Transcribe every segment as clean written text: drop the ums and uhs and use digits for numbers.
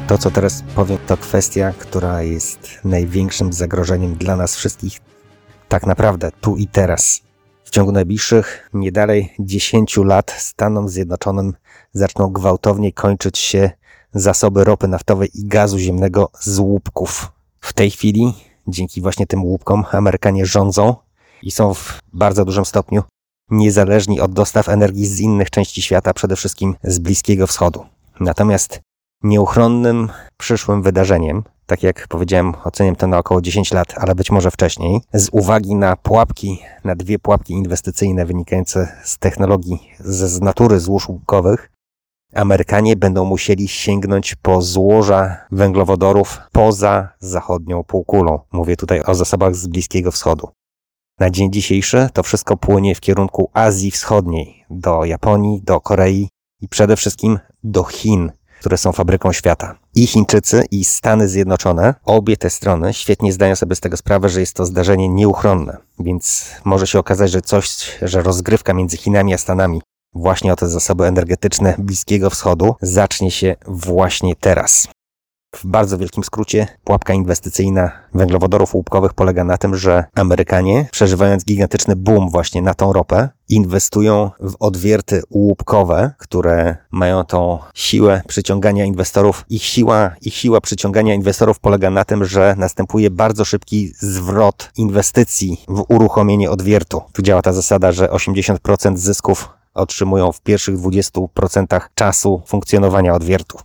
To, co teraz powiem, to kwestia, która jest największym zagrożeniem dla nas wszystkich. Tak naprawdę, tu i teraz. W ciągu najbliższych, nie dalej 10 lat Stanom Zjednoczonym zaczną gwałtownie kończyć się zasoby ropy naftowej i gazu ziemnego z łupków. W tej chwili, dzięki właśnie tym łupkom, Amerykanie rządzą i są w bardzo dużym stopniu niezależni od dostaw energii z innych części świata, przede wszystkim z Bliskiego Wschodu. Natomiast nieuchronnym przyszłym wydarzeniem, tak jak powiedziałem, oceniam to na około 10 lat, ale być może wcześniej, z uwagi na dwie pułapki inwestycyjne wynikające z technologii, z natury złóż łupkowych, Amerykanie będą musieli sięgnąć po złoża węglowodorów poza zachodnią półkulą. Mówię tutaj o zasobach z Bliskiego Wschodu. Na dzień dzisiejszy to wszystko płynie w kierunku Azji Wschodniej, do Japonii, do Korei i przede wszystkim do Chin, które są fabryką świata. I Chińczycy, i Stany Zjednoczone, obie te strony świetnie zdają sobie z tego sprawę, że jest to zdarzenie nieuchronne. Więc może się okazać, że rozgrywka między Chinami a Stanami właśnie o te zasoby energetyczne Bliskiego Wschodu zacznie się właśnie teraz. W bardzo wielkim skrócie pułapka inwestycyjna węglowodorów łupkowych polega na tym, że Amerykanie, przeżywając gigantyczny boom właśnie na tą ropę, inwestują w odwierty łupkowe, które mają tą siłę przyciągania inwestorów. Ich siła przyciągania inwestorów polega na tym, że następuje bardzo szybki zwrot inwestycji w uruchomienie odwiertu. Tu działa ta zasada, że 80% zysków otrzymują w pierwszych 20% czasu funkcjonowania odwiertu.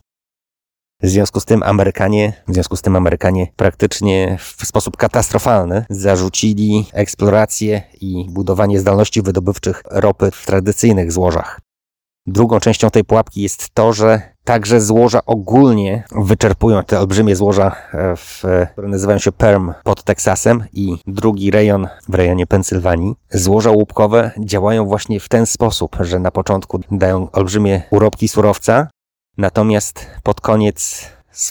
W związku z tym Amerykanie praktycznie w sposób katastrofalny zarzucili eksplorację i budowanie zdolności wydobywczych ropy w tradycyjnych złożach. Drugą częścią tej pułapki jest to, że także złoża ogólnie wyczerpują te olbrzymie złoża, które nazywają się Perm pod Teksasem i drugi rejon w rejonie Pensylwanii. Złoża łupkowe działają właśnie w ten sposób, że na początku dają olbrzymie urobki surowca, natomiast pod koniec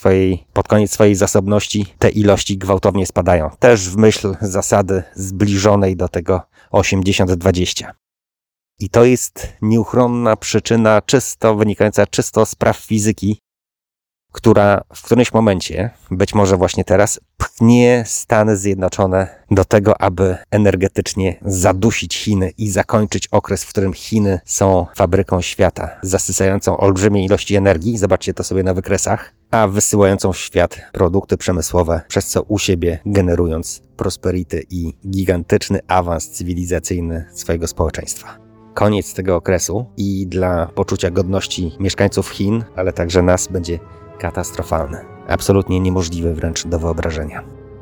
swojej zasobności te ilości gwałtownie spadają. Też w myśl zasady zbliżonej do tego 80-20. I to jest nieuchronna przyczyna wynikająca z praw fizyki, która w którymś momencie, być może właśnie teraz, pchnie Stany Zjednoczone do tego, aby energetycznie zadusić Chiny i zakończyć okres, w którym Chiny są fabryką świata, zasysającą olbrzymie ilości energii, zobaczcie to sobie na wykresach, a wysyłającą w świat produkty przemysłowe, przez co u siebie generując prosperity i gigantyczny awans cywilizacyjny swojego społeczeństwa. Koniec tego okresu i dla poczucia godności mieszkańców Chin, ale także nas będzie katastrofalny. Absolutnie niemożliwy wręcz do wyobrażenia.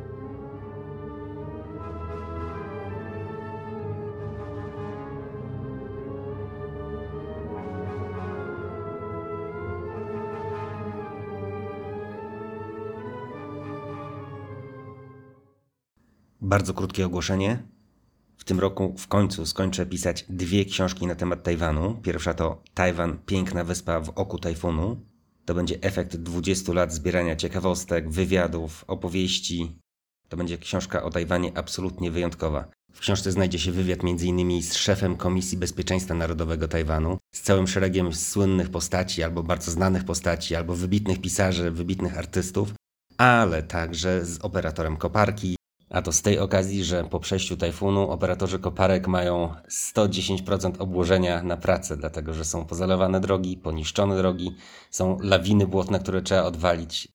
Bardzo krótkie ogłoszenie. W tym roku w końcu skończę pisać 2 książki na temat Tajwanu. Pierwsza to Tajwan, piękna wyspa w oku tajfunu. To będzie efekt 20 lat zbierania ciekawostek, wywiadów, opowieści. To będzie książka o Tajwanie absolutnie wyjątkowa. W książce znajdzie się wywiad m.in. z szefem Komisji Bezpieczeństwa Narodowego Tajwanu, z całym szeregiem słynnych postaci, albo bardzo znanych postaci, albo wybitnych pisarzy, wybitnych artystów, ale także z operatorem koparki. A to z tej okazji, że po przejściu tajfunu operatorzy koparek mają 110% obłożenia na pracę, dlatego że są pozalewane drogi, poniszczone drogi, są lawiny błotne, które trzeba odwalić.